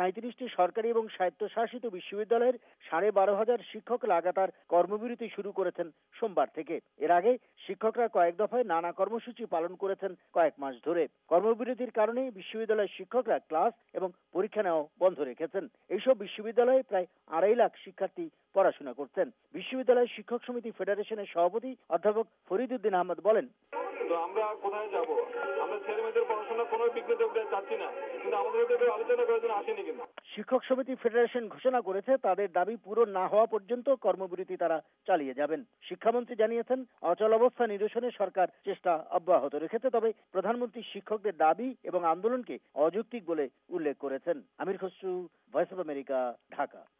37টি সরকারি এবং স্বায়ত্তশাসিত বিশ্ববিদ্যালয়ের 12,500 শিক্ষক লাগাতার কর্মবিরতি শুরু করেছেন সোমবার থেকে। এর আগে শিক্ষকরা কয়েক দফায় নানা কর্মসূচি পালন করেছেন কয়েক মাস ধরে। কর্মবিরতির কারণে বিশ্ববিদ্যালয়ের শিক্ষকরা ক্লাস এবং পরীক্ষা নেওয়া বন্ধ রেখেছেন। এইসব বিশ্ববিদ্যালয়ে প্রায় 2.5 লাখ শিক্ষার্থী পড়াশোনা করছেন। বিশ্ববিদ্যালয় শিক্ষক সমিতি ফেডারেশনের সভাপতি অধ্যাপক ফরিদ উদ্দিন আহমদ বলেন, তো আমরা কোথায় যাব? আমরা ছেলে মেয়েদের পড়াশোনা কোনো বিঘ্নিত চাচ্ছি না, কিন্তু আমাদের সাথে আলোচনা করার জন্য আসেনি। কিন্তু শিক্ষক সমিতি ফেডারেশন ঘোষণা করেছে তাদের দাবি পূরণ না হওয়া পর্যন্ত কর্মবিরতি তারা চালিয়ে যাবেন। শিক্ষামন্ত্রী জানিয়েছেন, অচল অবস্থা নিরসনে সরকার চেষ্টা অব্যাহত রেখেছে, তবে প্রধানমন্ত্রী শিক্ষকদের দাবি এবং আন্দোলনকে অযৌক্তিক বলে উল্লেখ করেছেন। Amir Khasru, Voice of America, Dhaka.